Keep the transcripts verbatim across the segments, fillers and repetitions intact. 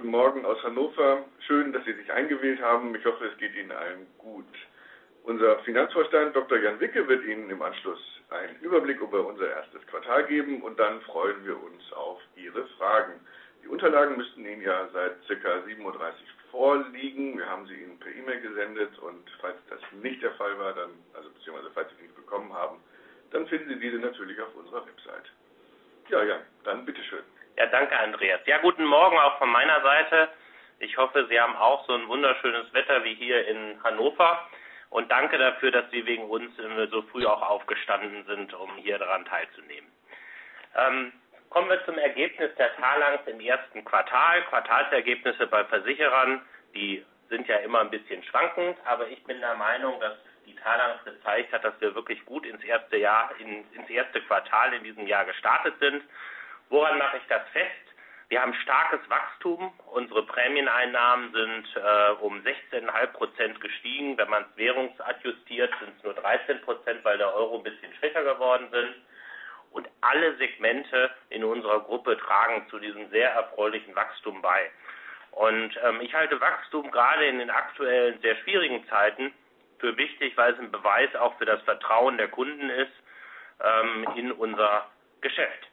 guten Morgen aus Hannover. Schön, dass Sie sich eingewählt haben. Ich hoffe, es geht Ihnen allen gut. Unser Finanzvorstand Doktor Jan Wicke wird Ihnen im Anschluss einen Überblick über unser erstes Quartal geben und dann freuen wir uns auf Ihre Fragen. Die Unterlagen müssten Ihnen ja seit ca. sieben Uhr dreißig vorliegen. Wir haben sie Ihnen per E-Mail gesendet und falls das nicht der Fall war, dann, also beziehungsweise falls Sie sie nicht bekommen haben, dann finden Sie diese natürlich auf unserer Website. Ja, Jan, dann bitteschön. Ja, danke Andreas. Ja, guten Morgen auch von meiner Seite. Ich hoffe, Sie haben auch so ein wunderschönes Wetter wie hier in Hannover. Und danke dafür, dass Sie wegen uns so früh auch aufgestanden sind, um hier daran teilzunehmen. Ähm, kommen wir zum Ergebnis der Talangs im ersten Quartal. Quartalsergebnisse bei Versicherern, die sind ja immer ein bisschen schwankend, aber ich bin der Meinung, dass die Talangs gezeigt hat, dass wir wirklich gut ins erste Jahr, in, ins erste Quartal in diesem Jahr gestartet sind. Woran mache ich das fest? Wir haben starkes Wachstum. Unsere Prämieneinnahmen sind äh, um sechzehn Komma fünf Prozent gestiegen. Wenn man es währungsadjustiert, sind es nur dreizehn Prozent, weil der Euro ein bisschen schwächer geworden sind. Und alle Segmente in unserer Gruppe tragen zu diesem sehr erfreulichen Wachstum bei. Und ähm, ich halte Wachstum gerade in den aktuellen sehr schwierigen Zeiten für wichtig, weil es ein Beweis auch für das Vertrauen der Kunden ist ähm, in unser Geschäft.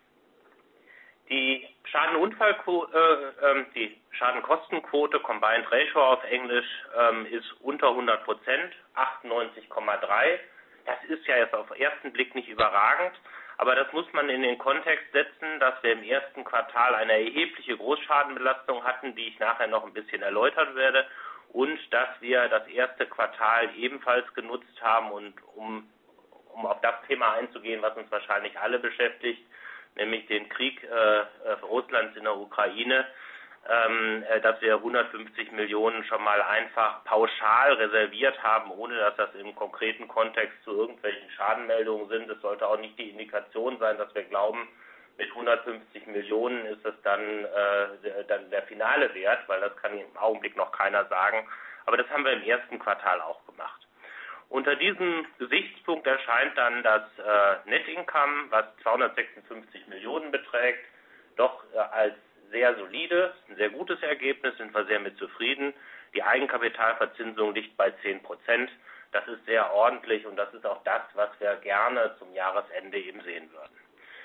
Die Schadenunfallquote, äh, die Schadenkostenquote, Combined Ratio auf Englisch, ähm, ist unter hundert Prozent, achtundneunzig Komma drei. Das ist ja jetzt auf den ersten Blick nicht überragend, aber das muss man in den Kontext setzen, dass wir im ersten Quartal eine erhebliche Großschadenbelastung hatten, die ich nachher noch ein bisschen erläutern werde, und dass wir das erste Quartal ebenfalls genutzt haben, und um, um auf das Thema einzugehen, was uns wahrscheinlich alle beschäftigt, nämlich den Krieg äh, Russlands in der Ukraine, ähm, äh, dass wir hundertfünfzig Millionen schon mal einfach pauschal reserviert haben, ohne dass das im konkreten Kontext zu irgendwelchen Schadenmeldungen sind. Es sollte auch nicht die Indikation sein, dass wir glauben, mit hundertfünfzig Millionen ist es dann, äh, der, dann der finale Wert, weil das kann im Augenblick noch keiner sagen. Aber das haben wir im ersten Quartal auch gemacht. Unter diesem Gesichtspunkt erscheint dann das äh, Net Income, was zweihundertsechsundfünfzig Millionen beträgt, doch äh, als sehr solide, ein sehr gutes Ergebnis, sind wir sehr mit zufrieden. Die Eigenkapitalverzinsung liegt bei zehn Prozent. Das ist sehr ordentlich und das ist auch das, was wir gerne zum Jahresende eben sehen würden.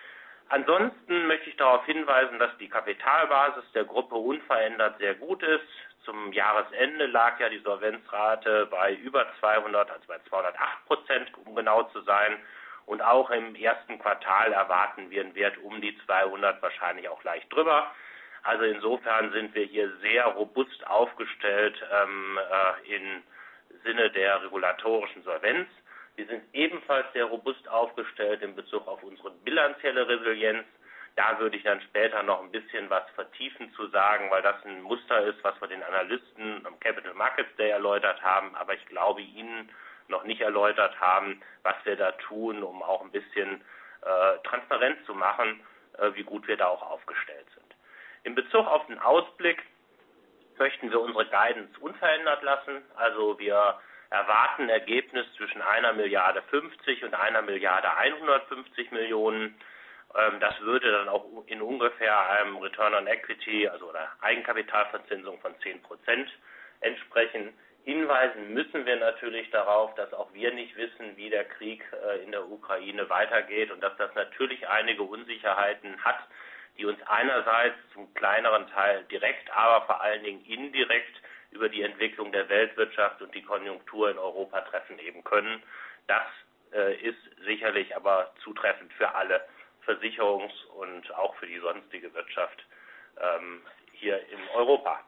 Ansonsten möchte ich darauf hinweisen, dass die Kapitalbasis der Gruppe unverändert sehr gut ist. Zum Jahresende lag ja die Solvenzrate bei über zweihundert, also bei zweihundertacht Prozent, um genau zu sein. Und auch im ersten Quartal erwarten wir einen Wert um die zweihundert, wahrscheinlich auch leicht drüber. Also insofern sind wir hier sehr robust aufgestellt ähm, äh, im Sinne der regulatorischen Solvenz. Wir sind ebenfalls sehr robust aufgestellt in Bezug auf unsere bilanzielle Resilienz. Da würde ich dann später noch ein bisschen was vertiefen zu sagen, weil das ein Muster ist, was wir den Analysten am Capital Markets Day erläutert haben, aber ich glaube Ihnen noch nicht erläutert haben, was wir da tun, um auch ein bisschen äh, transparent zu machen, äh, wie gut wir da auch aufgestellt sind. In Bezug auf den Ausblick möchten wir unsere Guidance unverändert lassen. Also wir erwarten ein Ergebnis zwischen einer Milliarde fünfzig und einer Milliarde hundertfünfzig Millionen. Das würde dann auch in ungefähr einem Return on Equity, also oder Eigenkapitalverzinsung von zehn Prozent entsprechen. Hinweisen müssen wir natürlich darauf, dass auch wir nicht wissen, wie der Krieg in der Ukraine weitergeht und dass das natürlich einige Unsicherheiten hat, die uns einerseits zum kleineren Teil direkt, aber vor allen Dingen indirekt über die Entwicklung der Weltwirtschaft und die Konjunktur in Europa treffen eben können. Das äh, ist sicherlich aber zutreffend für alle Versicherungs- und auch für die sonstige Wirtschaft ähm, hier in Europa.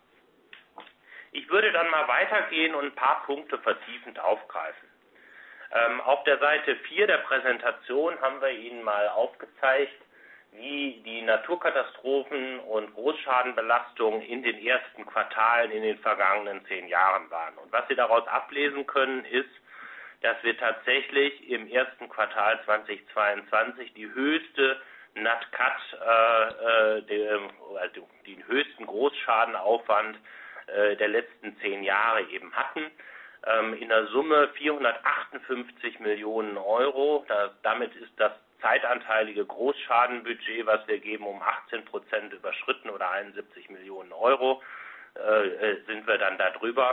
Ich würde dann mal weitergehen und ein paar Punkte vertiefend aufgreifen. Ähm, auf der Seite vier der Präsentation haben wir Ihnen mal aufgezeigt, wie die Naturkatastrophen und Großschadenbelastungen in den ersten Quartalen in den vergangenen zehn Jahren waren. Und was Sie daraus ablesen können, ist, dass wir tatsächlich im ersten Quartal zweitausendzweiundzwanzig die höchste Nat Cat, äh, äh, den, also den höchsten Großschadenaufwand äh, der letzten zehn Jahre eben hatten. Ähm, in der Summe vierhundertachtundfünfzig Millionen Euro. Da, damit ist das zeitanteilige Großschadenbudget, was wir geben, um achtzehn Prozent überschritten oder einundsiebzig Millionen Euro. äh, sind wir dann da drüber.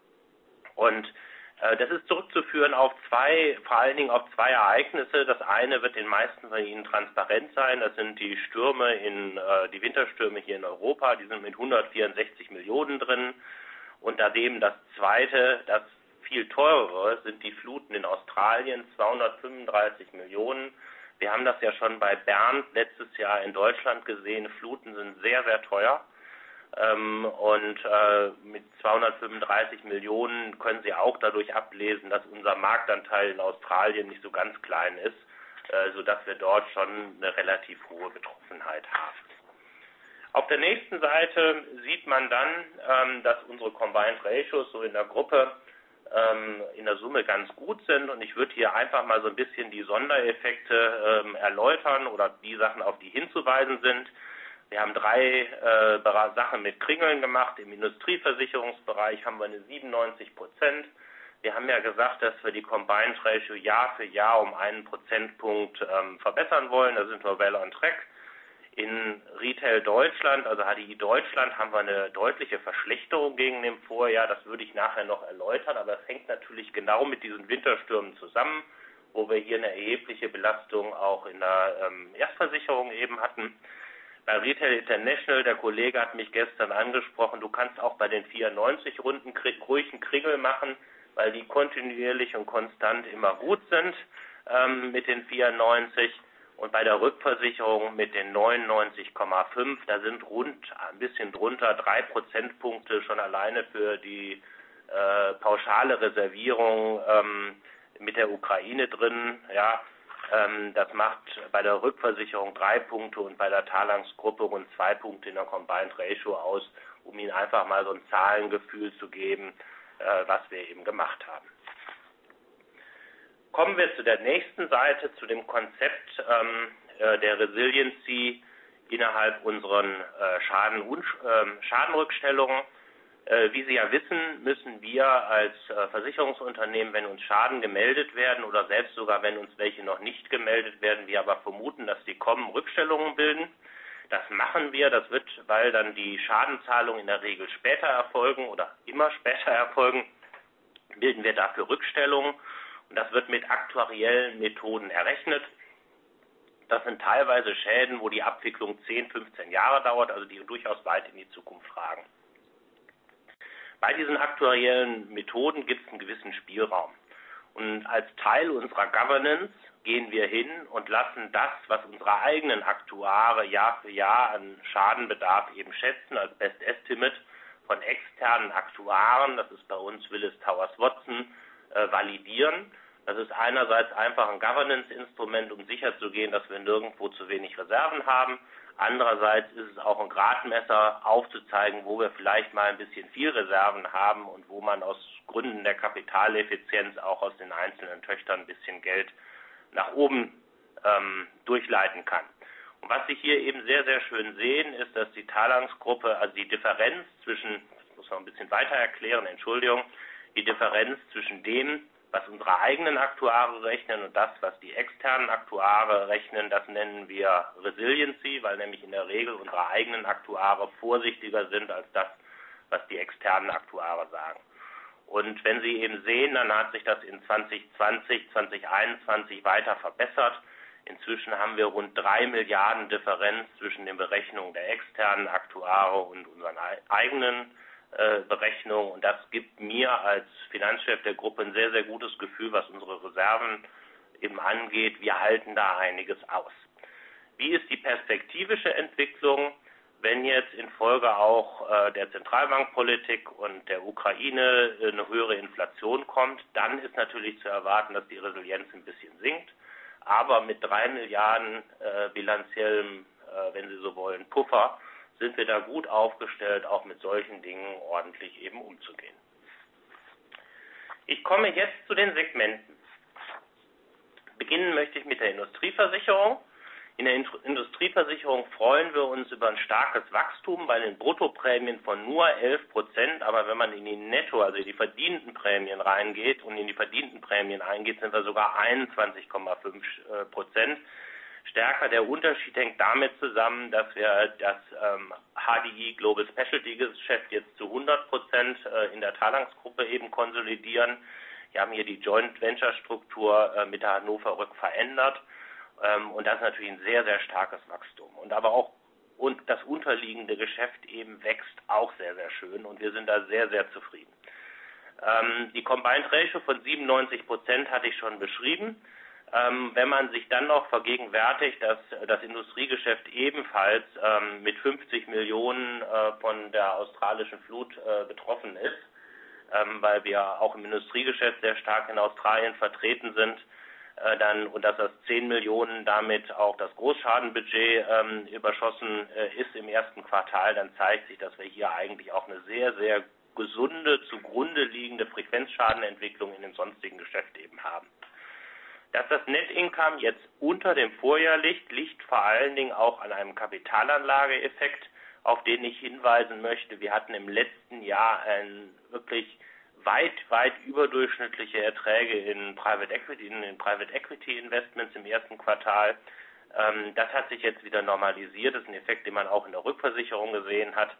Und äh, das ist zurückzuführen auf zwei, vor allen Dingen auf zwei Ereignisse. Das eine wird den meisten von Ihnen transparent sein. Das sind die Stürme in, äh, die Winterstürme hier in Europa. Die sind mit hundertvierundsechzig Millionen drin. Und daneben das zweite, das viel teurere, sind die Fluten in Australien, zweihundertfünfunddreißig Millionen. Wir haben das ja schon bei Bernd letztes Jahr in Deutschland gesehen. Fluten sind sehr, sehr teuer. Ähm, und äh, mit zweihundertfünfunddreißig Millionen können Sie auch dadurch ablesen, dass unser Marktanteil in Australien nicht so ganz klein ist, äh, sodass wir dort schon eine relativ hohe Betroffenheit haben. Auf der nächsten Seite sieht man dann, ähm, dass unsere Combined Ratios so in der Gruppe ähm, in der Summe ganz gut sind. Und ich würde hier einfach mal so ein bisschen die Sondereffekte ähm, erläutern oder die Sachen, auf die hinzuweisen sind. Wir haben drei äh, Sachen mit Kringeln gemacht. Im Industrieversicherungsbereich haben wir eine siebenundneunzig Prozent. Wir haben ja gesagt, dass wir die Combined Ratio Jahr für Jahr um einen Prozentpunkt ähm, verbessern wollen. Da sind wir well on track. In Retail Deutschland, also H D I Deutschland, haben wir eine deutliche Verschlechterung gegen dem Vorjahr. Das würde ich nachher noch erläutern, aber es hängt natürlich genau mit diesen Winterstürmen zusammen, wo wir hier eine erhebliche Belastung auch in der ähm, Erstversicherung eben hatten. Bei Retail International, der Kollege hat mich gestern angesprochen, du kannst auch bei den vierundneunzig Runden ruhig einen Kringel machen, weil die kontinuierlich und konstant immer gut sind ähm, mit den vierundneunzig. Und bei der Rückversicherung mit den neunundneunzig Komma fünf, da sind rund ein bisschen drunter drei Prozentpunkte schon alleine für die äh, pauschale Reservierung ähm, mit der Ukraine drin. Ja, ähm, das macht bei der Rückversicherung drei Punkte und bei der Talanx-Gruppe rund zwei Punkte in der Combined Ratio aus, um Ihnen einfach mal so ein Zahlengefühl zu geben, äh, was wir eben gemacht haben. Kommen wir zu der nächsten Seite, zu dem Konzept ähm, äh, der Resiliency innerhalb unseren äh, Schaden äh, Schadenrückstellungen. Äh, wie Sie ja wissen, müssen wir als äh, Versicherungsunternehmen, wenn uns Schaden gemeldet werden oder selbst sogar, wenn uns welche noch nicht gemeldet werden, wir aber vermuten, dass die kommen, Rückstellungen bilden. Das machen wir, das wird, weil dann die Schadenzahlungen in der Regel später erfolgen oder immer später erfolgen, bilden wir dafür Rückstellungen. Und das wird mit aktuariellen Methoden errechnet. Das sind teilweise Schäden, wo die Abwicklung zehn, fünfzehn Jahre dauert, also die durchaus weit in die Zukunft ragen. Bei diesen aktuariellen Methoden gibt es einen gewissen Spielraum. Und als Teil unserer Governance gehen wir hin und lassen das, was unsere eigenen Aktuare Jahr für Jahr an Schadenbedarf eben schätzen, als Best Estimate von externen Aktuaren, das ist bei uns Willis Towers Watson, Äh, validieren. Das ist einerseits einfach ein Governance-Instrument, um sicherzugehen, dass wir nirgendwo zu wenig Reserven haben. Andererseits ist es auch ein Gradmesser, aufzuzeigen, wo wir vielleicht mal ein bisschen viel Reserven haben und wo man aus Gründen der Kapitaleffizienz auch aus den einzelnen Töchtern ein bisschen Geld nach oben ähm, durchleiten kann. Und was Sie hier eben sehr, sehr schön sehen, ist, dass die Talanx-Gruppe, also die Differenz zwischen, das muss man ein bisschen weiter erklären, Entschuldigung, die Differenz zwischen dem, was unsere eigenen Aktuare rechnen und das, was die externen Aktuare rechnen, das nennen wir Resiliency, weil nämlich in der Regel unsere eigenen Aktuare vorsichtiger sind als das, was die externen Aktuare sagen. Und wenn Sie eben sehen, dann hat sich das in zwanzig zwanzig, zwanzig einundzwanzig weiter verbessert. Inzwischen haben wir rund drei Milliarden Differenz zwischen den Berechnungen der externen Aktuare und unseren eigenen Berechnung, und das gibt mir als Finanzchef der Gruppe ein sehr, sehr gutes Gefühl, was unsere Reserven eben angeht. Wir halten da einiges aus. Wie ist die perspektivische Entwicklung, wenn jetzt infolge auch äh, der Zentralbankpolitik und der Ukraine eine höhere Inflation kommt? Dann ist natürlich zu erwarten, dass die Resilienz ein bisschen sinkt, aber mit drei Milliarden äh, bilanziellem, äh, wenn Sie so wollen, Puffer, sind wir da gut aufgestellt, auch mit solchen Dingen ordentlich eben umzugehen. Ich komme jetzt zu den Segmenten. Beginnen möchte ich mit der Industrieversicherung. In der Industrieversicherung freuen wir uns über ein starkes Wachstum bei den Bruttoprämien von nur elf Prozent, aber wenn man in die Netto, also in die verdienten Prämien reingeht und in die verdienten Prämien eingeht, sind wir sogar einundzwanzig Komma fünf Prozent. stärker. Der Unterschied hängt damit zusammen, dass wir das ähm, H D I Global Specialty Geschäft jetzt zu hundert Prozent äh, in der Talanx-Gruppe eben konsolidieren. Wir haben hier die Joint Venture Struktur äh, mit der Hannover Rück verändert. Ähm, und das ist natürlich ein sehr, sehr starkes Wachstum. Und aber auch und das unterliegende Geschäft eben wächst auch sehr, sehr schön. Und wir sind da sehr, sehr zufrieden. Ähm, die Combined Ratio von siebenundneunzig Prozent hatte ich schon beschrieben. Ähm, wenn man sich dann noch vergegenwärtigt, dass das Industriegeschäft ebenfalls ähm, mit fünfzig Millionen äh, von der australischen Flut äh, betroffen ist, ähm, weil wir auch im Industriegeschäft sehr stark in Australien vertreten sind, äh, dann und dass das zehn Millionen damit auch das Großschadenbudget ähm, überschossen äh, ist im ersten Quartal, dann zeigt sich, dass wir hier eigentlich auch eine sehr, sehr gesunde, zugrunde liegende Frequenzschadenentwicklung in dem sonstigen Geschäft eben haben. Dass das Net Income jetzt unter dem Vorjahr liegt, liegt vor allen Dingen auch an einem Kapitalanlageeffekt, auf den ich hinweisen möchte. Wir hatten im letzten Jahr ein wirklich weit, weit überdurchschnittliche Erträge in Private Equity, in den Private Equity Investments im ersten Quartal. Ähm, das hat sich jetzt wieder normalisiert. Das ist ein Effekt, den man auch in der Rückversicherung gesehen hat.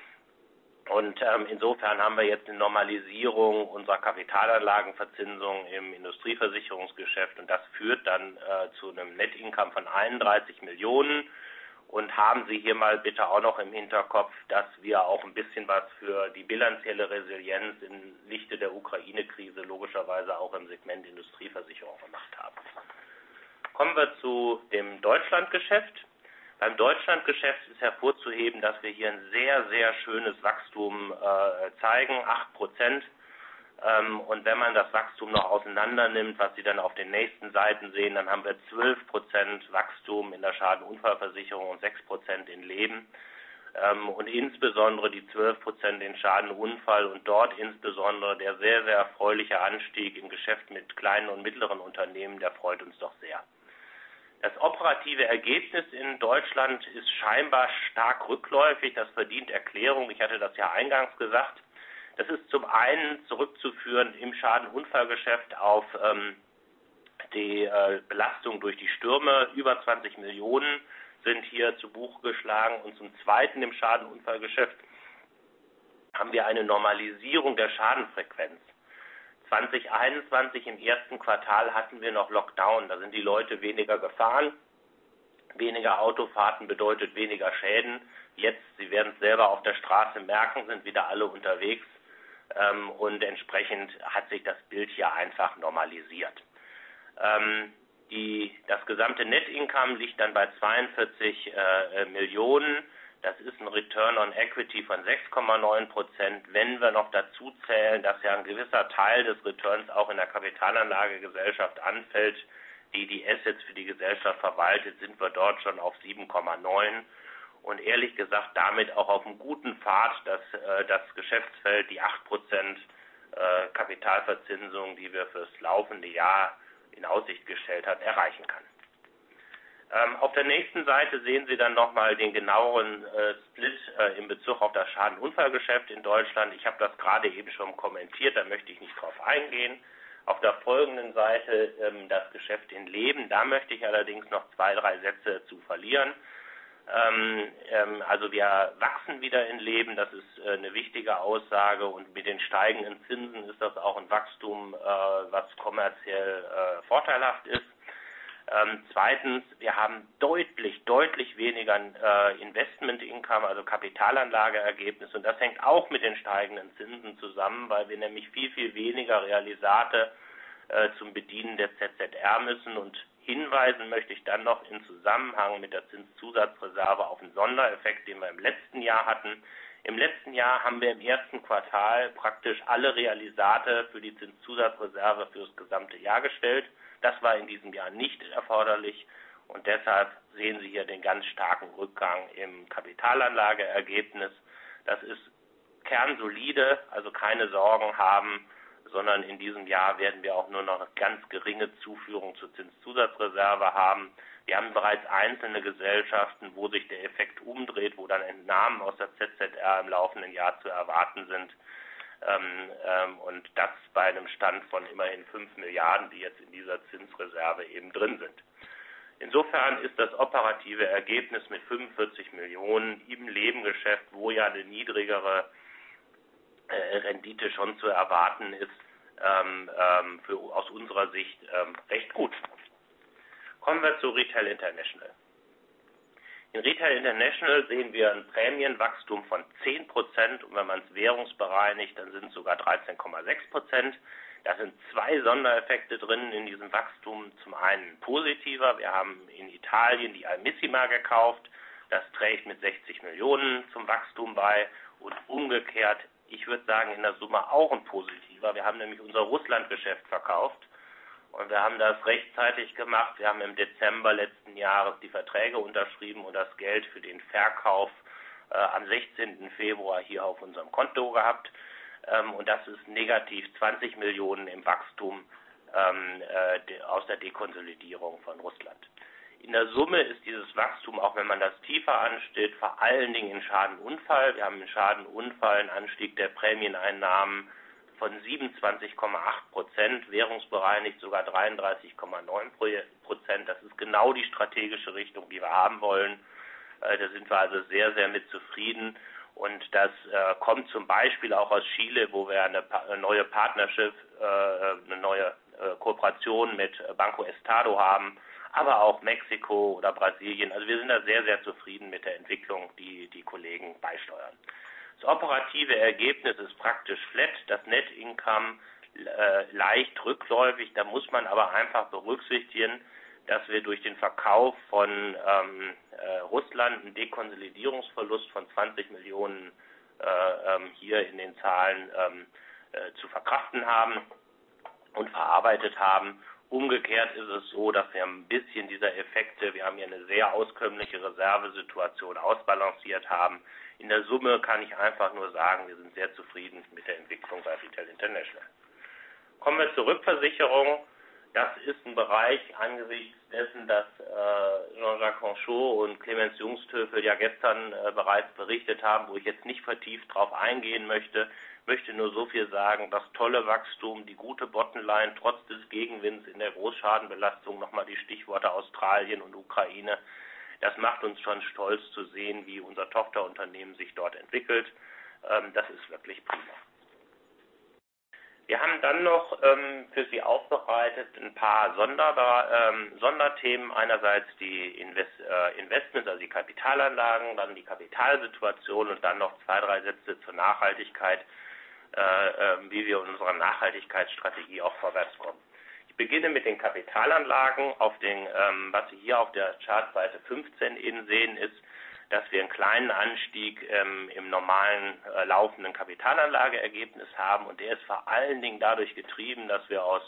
Und ähm, insofern haben wir jetzt eine Normalisierung unserer Kapitalanlagenverzinsung im Industrieversicherungsgeschäft und das führt dann äh, zu einem Net Income von einunddreißig Millionen. Und haben Sie hier mal bitte auch noch im Hinterkopf, dass wir auch ein bisschen was für die bilanzielle Resilienz im Lichte der Ukraine-Krise logischerweise auch im Segment Industrieversicherung gemacht haben. Kommen wir zu dem Deutschlandgeschäft. Beim Deutschlandgeschäft ist hervorzuheben, dass wir hier ein sehr, sehr schönes Wachstum äh, zeigen, acht Prozent. Ähm, und wenn man das Wachstum noch auseinander nimmt, was Sie dann auf den nächsten Seiten sehen, dann haben wir zwölf Prozent Wachstum in der Schadenunfallversicherung und sechs Prozent in Leben. Ähm, und insbesondere die zwölf Prozent in Schadenunfall und dort insbesondere der sehr, sehr erfreuliche Anstieg im Geschäft mit kleinen und mittleren Unternehmen, der freut uns doch sehr. Das operative Ergebnis in Deutschland ist scheinbar stark rückläufig. Das verdient Erklärung. Ich hatte das ja eingangs gesagt. Das ist zum einen zurückzuführen im Schadenunfallgeschäft auf ähm, die äh, Belastung durch die Stürme. Über zwanzig Millionen sind hier zu Buche geschlagen. Und zum zweiten im Schadenunfallgeschäft haben wir eine Normalisierung der Schadenfrequenz. zwanzig einundzwanzig im ersten Quartal hatten wir noch Lockdown, da sind die Leute weniger gefahren, weniger Autofahrten bedeutet weniger Schäden. Jetzt, Sie werden es selber auf der Straße merken, sind wieder alle unterwegs ähm, und entsprechend hat sich das Bild hier einfach normalisiert. Ähm, die, das gesamte Net Income liegt dann bei zweiundvierzig äh, Millionen. Das ist ein Return on Equity von sechs Komma neun Prozent. Wenn wir noch dazu zählen, dass ja ein gewisser Teil des Returns auch in der Kapitalanlagegesellschaft anfällt, die die Assets für die Gesellschaft verwaltet, sind wir dort schon auf sieben Komma neun. Und ehrlich gesagt damit auch auf einem guten Pfad, dass äh, das Geschäftsfeld die acht Prozent äh, Kapitalverzinsung, die wir fürs laufende Jahr in Aussicht gestellt hat, erreichen kann. Ähm, auf der nächsten Seite sehen Sie dann nochmal den genaueren äh, Split äh, in Bezug auf das Schadenunfallgeschäft in Deutschland. Ich habe das gerade eben schon kommentiert, da möchte ich nicht drauf eingehen. Auf der folgenden Seite ähm, das Geschäft in Leben, da möchte ich allerdings noch zwei, drei Sätze zu verlieren. Ähm, ähm, also wir wachsen wieder in Leben, das ist äh, eine wichtige Aussage und mit den steigenden Zinsen ist das auch ein Wachstum, äh, was kommerziell äh, vorteilhaft ist. Ähm, zweitens, wir haben deutlich, deutlich weniger äh, Investment-Income, also Kapitalanlageergebnis und das hängt auch mit den steigenden Zinsen zusammen, weil wir nämlich viel, viel weniger Realisate äh, zum Bedienen der Z Z R müssen und hinweisen möchte ich dann noch im Zusammenhang mit der Zinszusatzreserve auf einen Sondereffekt, den wir im letzten Jahr hatten. Im letzten Jahr haben wir im ersten Quartal praktisch alle Realisate für die Zinszusatzreserve für das gesamte Jahr gestellt. Das war in diesem Jahr nicht erforderlich und deshalb sehen Sie hier den ganz starken Rückgang im Kapitalanlageergebnis. Das ist kernsolide, also keine Sorgen haben, sondern in diesem Jahr werden wir auch nur noch eine ganz geringe Zuführung zur Zinszusatzreserve haben. Wir haben bereits einzelne Gesellschaften, wo sich der Effekt umdreht, wo dann Entnahmen aus der Z Z R im laufenden Jahr zu erwarten sind. Ähm, ähm, und das bei einem Stand von immerhin fünf Milliarden, die jetzt in dieser Zinsreserve eben drin sind. Insofern ist das operative Ergebnis mit fünfundvierzig Millionen im Nebengeschäft, wo ja eine niedrigere äh, Rendite schon zu erwarten ist, ähm, ähm, für, aus unserer Sicht ähm, recht gut. Kommen wir zu Retail International. In Retail International sehen wir ein Prämienwachstum von zehn Prozent und wenn man es währungsbereinigt, dann sind es sogar dreizehn Komma sechs Prozent. Da sind zwei Sondereffekte drin in diesem Wachstum. Zum einen positiver. Wir haben in Italien die Almissima gekauft. Das trägt mit sechzig Millionen zum Wachstum bei. Und umgekehrt, ich würde sagen, in der Summe auch ein positiver. Wir haben nämlich unser Russlandgeschäft verkauft. Und wir haben das rechtzeitig gemacht. Wir haben im Dezember letzten Jahres die Verträge unterschrieben und das Geld für den Verkauf äh, am sechzehnten Februar hier auf unserem Konto gehabt. Ähm, und das ist negativ zwanzig Millionen im Wachstum ähm, äh, de, aus der Dekonsolidierung von Russland. In der Summe ist dieses Wachstum, auch wenn man das tiefer anstellt, vor allen Dingen in Schadenunfall. Wir haben in Schadenunfall einen Anstieg der Prämieneinnahmen von siebenundzwanzig Komma acht Prozent, währungsbereinigt sogar dreiunddreißig Komma neun Prozent. Das ist genau die strategische Richtung, die wir haben wollen. Äh, da sind wir also sehr, sehr mit zufrieden. Und das äh, kommt zum Beispiel auch aus Chile, wo wir eine, eine neue Partnership, äh, eine neue äh, Kooperation mit Banco Estado haben, aber auch Mexiko oder Brasilien. Also wir sind da sehr, sehr zufrieden mit der Entwicklung, die die Kollegen beisteuern. Das operative Ergebnis ist praktisch flat, das Net Income äh, leicht rückläufig. Da muss man aber einfach berücksichtigen, dass wir durch den Verkauf von ähm, äh, Russland einen Dekonsolidierungsverlust von zwanzig Millionen äh, ähm, hier in den Zahlen ähm, äh, zu verkraften haben und verarbeitet haben. Umgekehrt ist es so, dass wir ein bisschen dieser Effekte, wir haben hier eine sehr auskömmliche Reservesituation ausbalanciert haben. In der Summe kann ich einfach nur sagen, wir sind sehr zufrieden mit der Entwicklung bei Retail International. Kommen wir zur Rückversicherung. Das ist ein Bereich angesichts dessen, dass äh, Jean-Jacques Henchoz und Clemens Jungstöfel ja gestern äh, bereits berichtet haben, wo ich jetzt nicht vertieft drauf eingehen möchte. Möchte nur so viel sagen, das tolle Wachstum, die gute Bottomline, trotz des Gegenwinds in der Großschadenbelastung, nochmal die Stichworte Australien und Ukraine, das macht uns schon stolz zu sehen, wie unser Tochterunternehmen sich dort entwickelt. Ähm, das ist wirklich prima. Wir haben dann noch ähm, für Sie aufbereitet ein paar Sonder, ähm, Sonderthemen. Einerseits die Invest, äh, Investments, also die Kapitalanlagen, dann die Kapitalsituation und dann noch zwei, drei Sätze zur Nachhaltigkeit, äh, äh, wie wir in unserer Nachhaltigkeitsstrategie auch vorwärts kommen. Ich beginne mit den Kapitalanlagen. Auf den, ähm, was Sie hier auf der Chartseite fünfzehn eben sehen, ist, dass wir einen kleinen Anstieg ähm, im normalen äh, laufenden Kapitalanlageergebnis haben und der ist vor allen Dingen dadurch getrieben, dass wir aus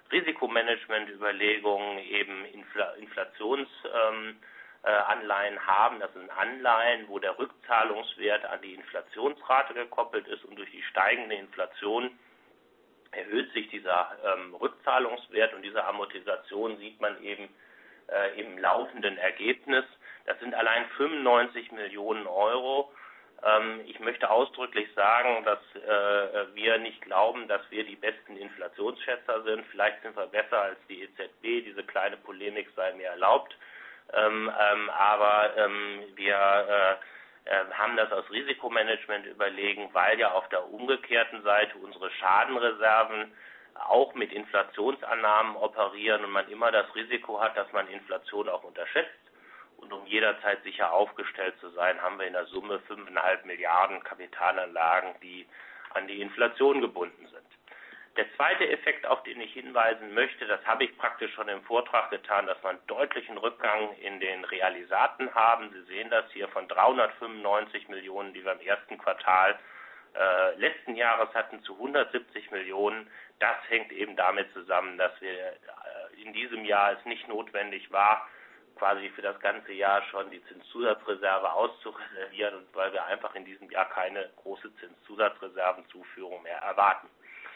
Risikomanagementüberlegungen eben Infl- Inflationsanleihen ähm, äh, haben. Das sind Anleihen, wo der Rückzahlungswert an die Inflationsrate gekoppelt ist und durch die steigende Inflation erhöht sich dieser ähm, Rückzahlungswert und diese Amortisation sieht man eben äh, im laufenden Ergebnis. Das sind allein fünfundneunzig Millionen Euro. Ähm, ich möchte ausdrücklich sagen, dass äh, wir nicht glauben, dass wir die besten Inflationsschätzer sind. Vielleicht sind wir besser als die E Z B. Diese kleine Polemik sei mir erlaubt. Ähm, ähm, aber ähm, wir äh, äh, haben das aus Risikomanagement überlegen, weil ja auf der umgekehrten Seite unsere Schadenreserven auch mit Inflationsannahmen operieren und man immer das Risiko hat, dass man Inflation auch unterschätzt. Und um jederzeit sicher aufgestellt zu sein, haben wir in der Summe fünfeinhalb Milliarden Kapitalanlagen, die an die Inflation gebunden sind. Der zweite Effekt, auf den ich hinweisen möchte, das habe ich praktisch schon im Vortrag getan, dass wir einen deutlichen Rückgang in den Realisaten haben. Sie sehen das hier von dreihundertfünfundneunzig Millionen, die wir im ersten Quartal äh, letzten Jahres hatten, zu hundertsiebzig Millionen. Das hängt eben damit zusammen, dass wir äh, in diesem Jahr es nicht notwendig war, quasi für das ganze Jahr schon die Zinszusatzreserve auszureservieren und weil wir einfach in diesem Jahr keine große Zinszusatzreservenzuführung mehr erwarten.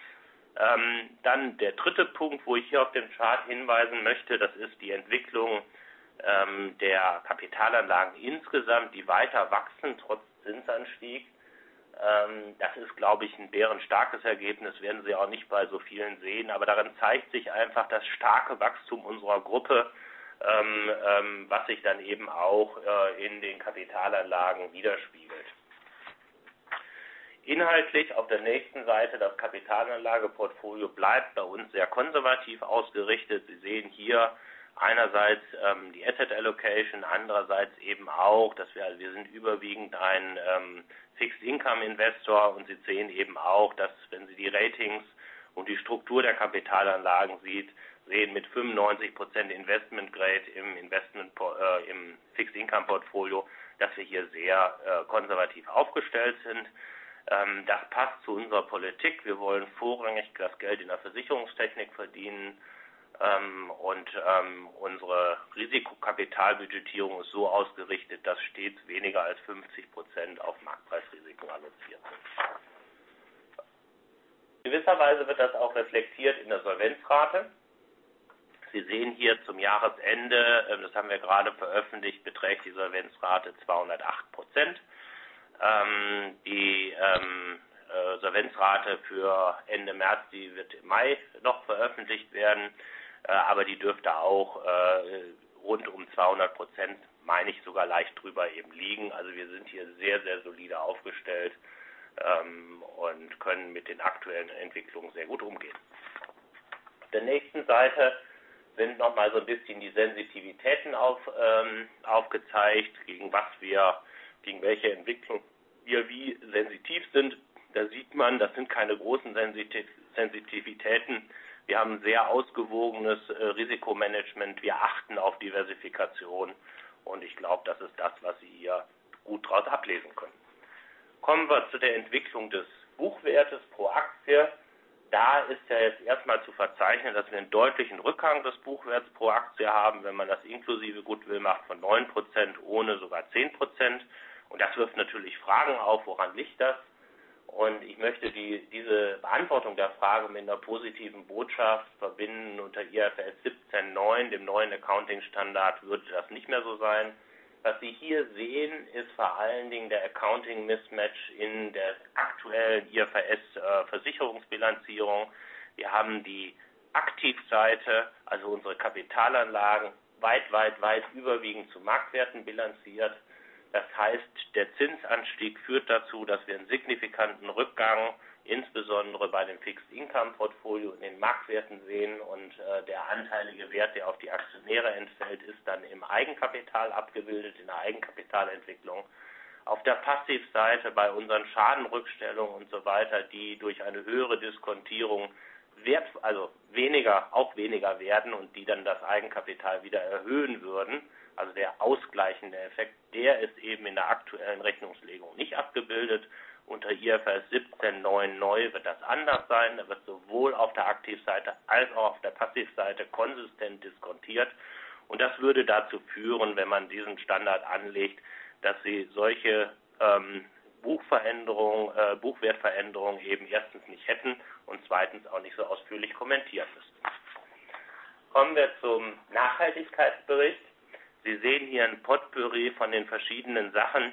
Ähm, dann der dritte Punkt, wo ich hier auf dem Chart hinweisen möchte, das ist die Entwicklung ähm, der Kapitalanlagen insgesamt, die weiter wachsen trotz Zinsanstieg. Ähm, das ist, glaube ich, ein bärenstarkes Ergebnis, werden Sie auch nicht bei so vielen sehen, aber darin zeigt sich einfach das starke Wachstum unserer Gruppe, ähm, ähm, was sich dann eben auch äh, in den Kapitalanlagen widerspiegelt. Inhaltlich auf der nächsten Seite, das Kapitalanlageportfolio bleibt bei uns sehr konservativ ausgerichtet. Sie sehen hier einerseits ähm, die Asset Allocation, andererseits eben auch, dass wir, also wir sind überwiegend ein ähm, Fixed Income Investor, und Sie sehen eben auch, dass, wenn Sie die Ratings und die Struktur der Kapitalanlagen sieht, sehen mit fünfundneunzig Prozent Investment Grade im Investment äh, im Fixed Income Portfolio, dass wir hier sehr äh, konservativ aufgestellt sind. Ähm, das passt zu unserer Politik. Wir wollen vorrangig das Geld in der Versicherungstechnik verdienen. Ähm, und ähm, unsere Risikokapitalbudgetierung ist so ausgerichtet, dass stets weniger als fünfzig Prozent auf Marktpreisrisiken alloziert sind. In gewisser Weise wird das auch reflektiert in der Solvenzrate. Sie sehen hier zum Jahresende, äh, das haben wir gerade veröffentlicht, beträgt die Solvenzrate zweihundertacht Prozent. Ähm, die ähm, äh, Solvenzrate für Ende März, die wird im Mai noch veröffentlicht werden. Aber die dürfte auch äh, rund um zweihundert Prozent, meine ich, sogar leicht drüber eben liegen. Also wir sind hier sehr, sehr solide aufgestellt ähm, und können mit den aktuellen Entwicklungen sehr gut umgehen. Auf der nächsten Seite sind nochmal so ein bisschen die Sensitivitäten auf, ähm, aufgezeigt, gegen was wir, gegen welche Entwicklung wir wie sensitiv sind. Da sieht man, das sind keine großen Sensitivitäten. Wir haben ein sehr ausgewogenes äh, Risikomanagement. Wir achten auf Diversifikation. Und ich glaube, das ist das, was Sie hier gut daraus ablesen können. Kommen wir zu der Entwicklung des Buchwertes pro Aktie. Da ist ja jetzt erstmal zu verzeichnen, dass wir einen deutlichen Rückgang des Buchwerts pro Aktie haben, wenn man das inklusive Goodwill macht, von neun Prozent, ohne sogar zehn Prozent. Und das wirft natürlich Fragen auf, woran liegt das? Und ich möchte die, diese Beantwortung der Frage mit einer positiven Botschaft verbinden. Unter I F R S siebzehn Punkt neun, dem neuen Accounting-Standard, würde das nicht mehr so sein. Was Sie hier sehen, ist vor allen Dingen der Accounting-Mismatch in der aktuellen I F R S-Versicherungsbilanzierung. Wir haben die Aktivseite, also unsere Kapitalanlagen, weit, weit, weit überwiegend zu Marktwerten bilanziert. Das heißt, der Zinsanstieg führt dazu, dass wir einen signifikanten Rückgang, insbesondere bei dem Fixed-Income-Portfolio, in den Marktwerten sehen, und äh, der anteilige Wert, der auf die Aktionäre entfällt, ist dann im Eigenkapital abgebildet, in der Eigenkapitalentwicklung. Auf der Passivseite bei unseren Schadenrückstellungen und so weiter, die durch eine höhere Diskontierung wert, also weniger, auch weniger werden und die dann das Eigenkapital wieder erhöhen würden, also der ausgleichende Effekt, der ist eben in der aktuellen Rechnungslegung nicht abgebildet. Unter I F R S siebzehn Punkt neun neu wird das anders sein. Da wird sowohl auf der Aktivseite als auch auf der Passivseite konsistent diskontiert. Und das würde dazu führen, wenn man diesen Standard anlegt, dass Sie solche ähm, Buchveränderungen, äh, Buchwertveränderungen eben erstens nicht hätten und zweitens auch nicht so ausführlich kommentieren müssten. Kommen wir zum Nachhaltigkeitsbericht. Sie sehen hier ein Potpourri von den verschiedenen Sachen,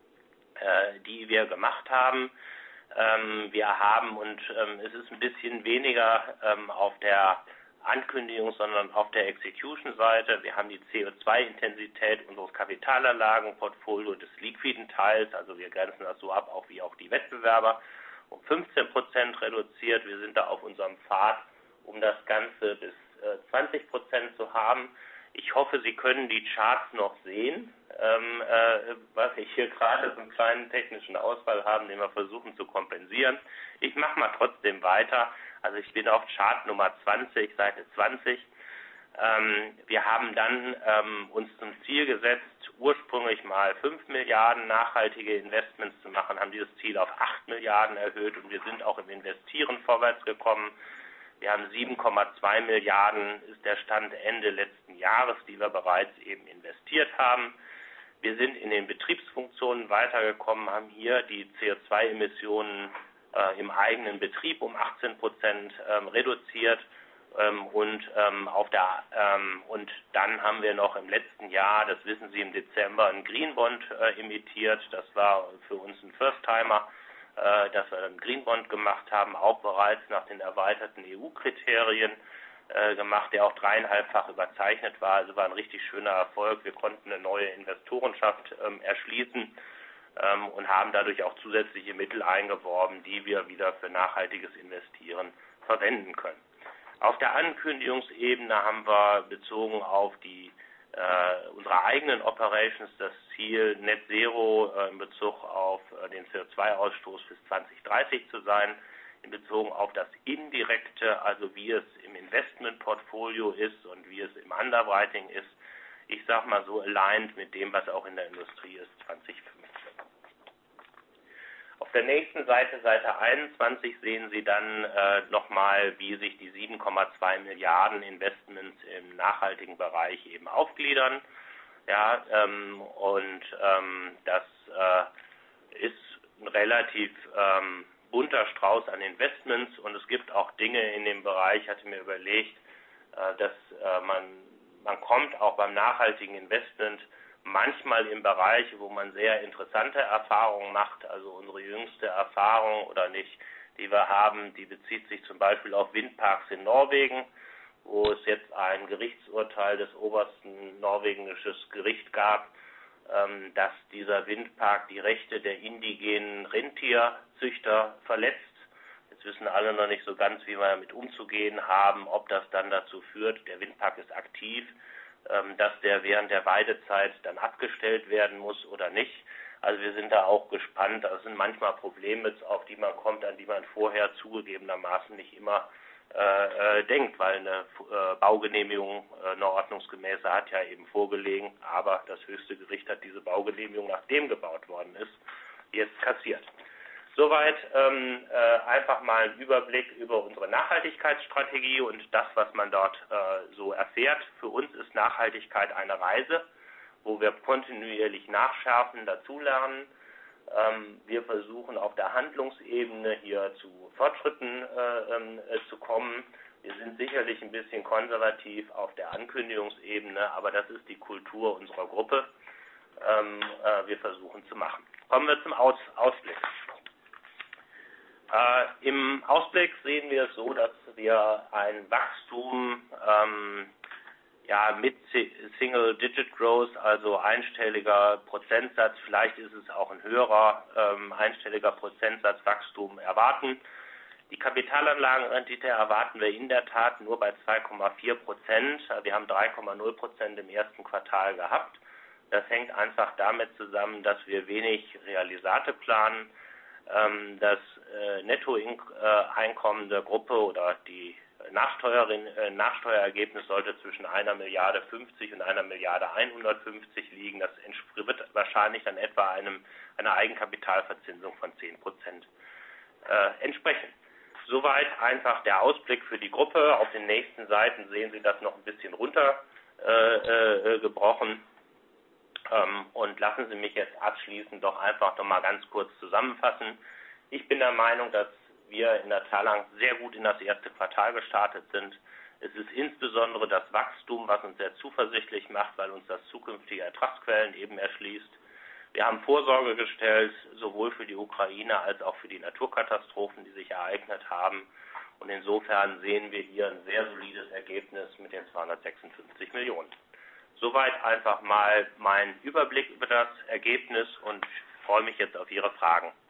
äh, die wir gemacht haben. Ähm, wir haben, und ähm, es ist ein bisschen weniger ähm, auf der Ankündigung, sondern auf der Execution-Seite. Wir haben die C O zwei Intensität unseres Kapitalanlagenportfolios des liquiden Teils, also wir grenzen das so ab, auch wie auch die Wettbewerber, um fünfzehn Prozent reduziert. Wir sind da auf unserem Pfad, um das Ganze bis äh, zwanzig Prozent zu haben. Ich hoffe, Sie können die Charts noch sehen, ähm, äh, was ich hier gerade so einen kleinen technischen Ausfall haben, den wir versuchen zu kompensieren. Ich mache mal trotzdem weiter. Also ich bin auf Chart Nummer zwanzig, Seite zwanzig. Ähm, wir haben dann ähm, uns zum Ziel gesetzt, ursprünglich mal fünf Milliarden nachhaltige Investments zu machen, haben dieses Ziel auf acht Milliarden erhöht und wir sind auch im Investieren vorwärts gekommen. Wir haben sieben Komma zwei Milliarden, ist der Stand Ende letzten Jahres, die wir bereits eben investiert haben. Wir sind in den Betriebsfunktionen weitergekommen, haben hier die C O zwei Emissionen äh, im eigenen Betrieb um achtzehn Prozent ähm, reduziert. Ähm, und, ähm, auf der, ähm, und dann haben wir noch im letzten Jahr, das wissen Sie, im Dezember einen Green Bond äh, emittiert. Das war für uns ein First-Timer, dass wir einen Green Bond gemacht haben, auch bereits nach den erweiterten E U-Kriterien. äh, gemacht, der auch dreieinhalbfach überzeichnet war. Also war ein richtig schöner Erfolg. Wir konnten eine neue Investorenschaft ähm, erschließen ähm, und haben dadurch auch zusätzliche Mittel eingeworben, die wir wieder für nachhaltiges Investieren verwenden können. Auf der Ankündigungsebene haben wir bezogen auf die äh, unsere eigenen Operations das Ziel, Net Zero äh, in Bezug auf äh, den C O zwei Ausstoß bis zwanzig dreißig zu sein, in Bezug auf das Indirekte, also wie es im Investmentportfolio ist und wie es im Underwriting ist. Ich sage mal so aligned mit dem, was auch in der Industrie ist, zwanzig fünfzehn. Auf der nächsten Seite, Seite einundzwanzig, sehen Sie dann äh, nochmal, wie sich die sieben Komma zwei Milliarden Investments im nachhaltigen Bereich eben aufgliedern. Ja, ähm, und ähm, das äh, ist ein relativ ähm, bunter Strauß an Investments und es gibt auch Dinge in dem Bereich, ich hatte mir überlegt, äh, dass äh, man, man kommt auch beim nachhaltigen Investment manchmal in Bereiche, wo man sehr interessante Erfahrungen macht. Also unsere jüngste Erfahrung oder nicht, die wir haben, die bezieht sich zum Beispiel auf Windparks in Norwegen, wo es jetzt ein Gerichtsurteil des obersten norwegischen Gerichts gab, ähm, dass dieser Windpark die Rechte der indigenen Rentierzüchter verletzt. Jetzt wissen alle noch nicht so ganz, wie wir damit umzugehen haben, ob das dann dazu führt, der Windpark ist aktiv, dass der während der Weidezeit dann abgestellt werden muss oder nicht. Also wir sind da auch gespannt. Das sind manchmal Probleme, auf die man kommt, an die man vorher zugegebenermaßen nicht immer äh, äh, denkt, weil eine äh, Baugenehmigung äh, eine ordnungsgemäße hat ja eben vorgelegen, aber das höchste Gericht hat diese Baugenehmigung, nachdem gebaut worden ist, jetzt kassiert. Soweit ähm, äh, einfach mal ein Überblick über unsere Nachhaltigkeitsstrategie und das, was man dort äh, so erfährt. Für uns ist Nachhaltigkeit eine Reise, wo wir kontinuierlich nachschärfen, dazulernen. Ähm, wir versuchen auf der Handlungsebene hier zu Fortschritten äh, äh, zu kommen. Wir sind sicherlich ein bisschen konservativ auf der Ankündigungsebene, aber das ist die Kultur unserer Gruppe. Ähm, äh, wir versuchen zu machen. Kommen wir zum Aus Ausblick. Äh, Im Ausblick sehen wir es so, dass wir ein Wachstum ähm, ja, mit Single-Digit Growth, also einstelliger Prozentsatz, vielleicht ist es auch ein höherer ähm, einstelliger Prozentsatz Wachstum erwarten. Die Kapitalanlagenrendite erwarten wir in der Tat nur bei zwei Komma vier Prozent. Wir haben drei Komma null Prozent im ersten Quartal gehabt. Das hängt einfach damit zusammen, dass wir wenig Realisate planen. Das äh, Nettoeinkommen der Gruppe oder die Nachsteuerin, äh, Nachsteuerergebnis sollte zwischen einer Milliarde fünfzig und einer Milliarde hundertfünfzig liegen. Das wird wahrscheinlich dann etwa einem, einer Eigenkapitalverzinsung von zehn Prozent äh, entsprechen. Soweit einfach der Ausblick für die Gruppe. Auf den nächsten Seiten sehen Sie das noch ein bisschen runtergebrochen. Äh, äh, Ähm, und lassen Sie mich jetzt abschließend doch einfach noch mal ganz kurz zusammenfassen. Ich bin der Meinung, dass wir in der Talanx sehr gut in das erste Quartal gestartet sind. Es ist insbesondere das Wachstum, was uns sehr zuversichtlich macht, weil uns das zukünftige Ertragsquellen eben erschließt. Wir haben Vorsorge gestellt, sowohl für die Ukraine als auch für die Naturkatastrophen, die sich ereignet haben. Und insofern sehen wir hier ein sehr solides Ergebnis mit den zweihundertsechsundfünfzig Millionen. Soweit einfach mal mein Überblick über das Ergebnis und freue mich jetzt auf Ihre Fragen.